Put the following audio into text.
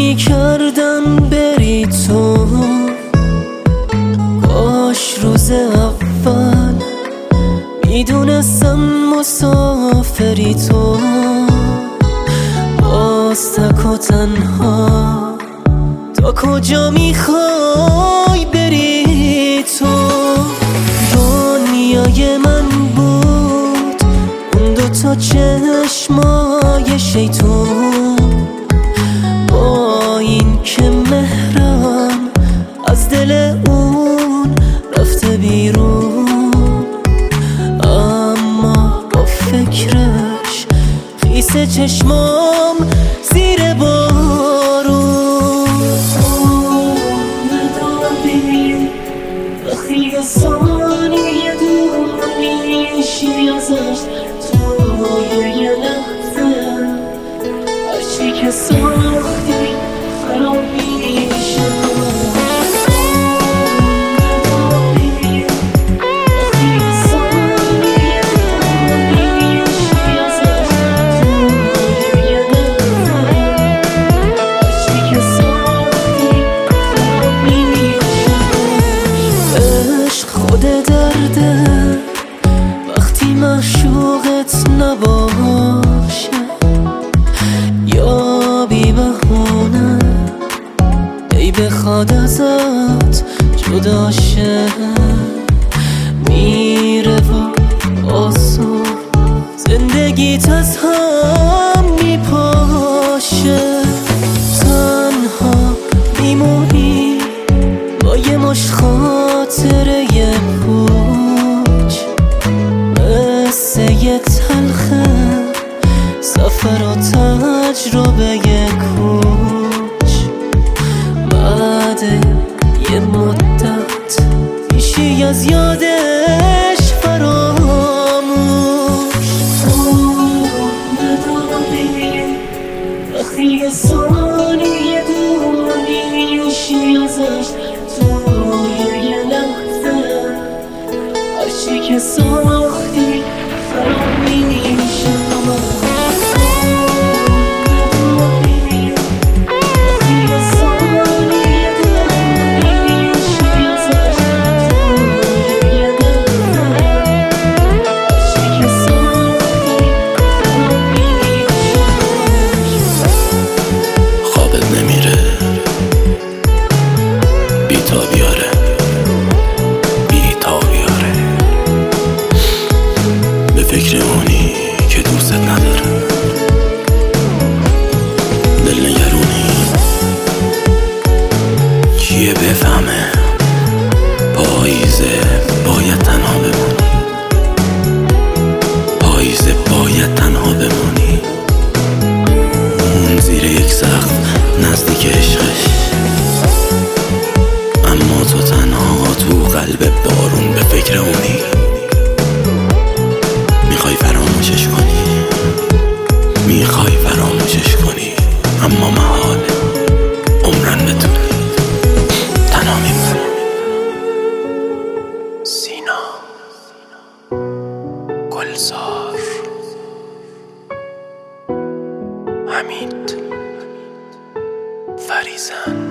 میکردم بری تو، کاش روز اول میدونستم مسافری تو. باز تک و تنها تا کجا میخوای بری تو؟ دنیای من بود اون دوتا چشمای شیطون، با این که مهرم از دل اون رفته بیرون، اما با فکرش خیس چشمام زیر بارون. نداری وقتی یه ثانیه دور میشی ازش، توی یه لحظه هرچی که ساختی فرام میشه. وقتی معشوقت نباشه یا بی بهونه ای بخواد ازت جدا شه، میره و آسون زندگیت از هم میپاشه. تنها میمونی با یه مشت خاطره پوچ، مثل یه تلخه سفر و تجربه کوچ. بعد یه مدت میشی از یادش فراموش. نداری وقتی یه ثانیه دور میشی ازش، توی یه لحظه هرچی که ساختی فرام میشه. فکر اونی که دوست نداره، دل نگرونی کیه بفهمه؟ پاییزه باید تنها بمونی، پاییزه باید تنها بمونی. اون زیر یک سقف نزدیک عشقش، اما تو تنها تو قلب بارون به فکر اونی. میخوای فراموشش کنی اما محال، عمرن بتونی تنها میمونی. سینا گلزار، حمید فریزن.